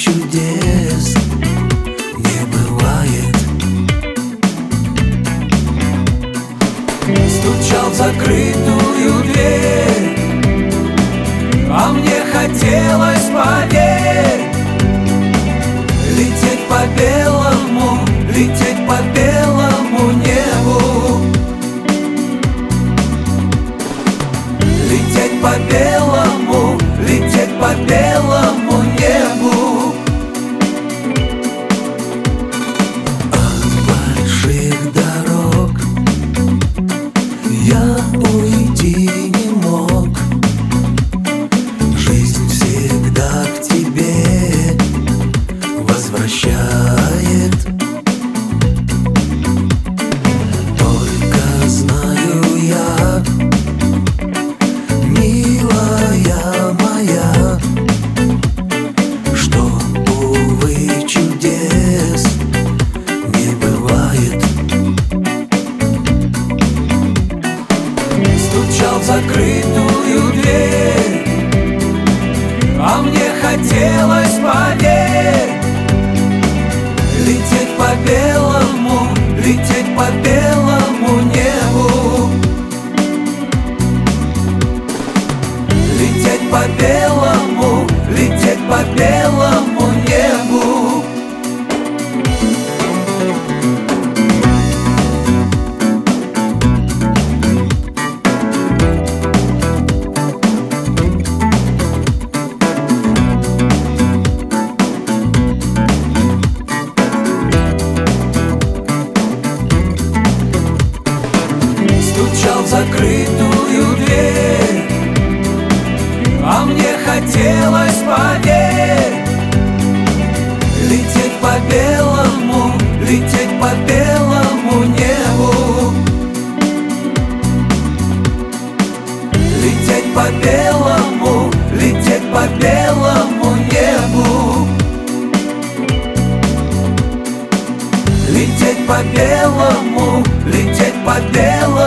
чудес не бывает. Стучал в закрытую дверь, а мне хотелось, поверь, лететь по белому, лететь по белому небу. Лететь по белому, лететь по белому небу. От больших дорог я уйти не мог. Жизнь всегда к тебе возвращает. Только знаю я, милая моя, что, увы, чудес не бывает. Стучал в закрытую дверь, а мне хотелось, поверь, лететь по белому, лететь по белому небу. Лететь по белому, лететь по белому небу. Стучал в закрытую дверь, а мне хотелось, поверь, лететь по белому, лететь по белому небу. Лететь по белому, лететь по белому небу. Лететь по белому, лететь по белому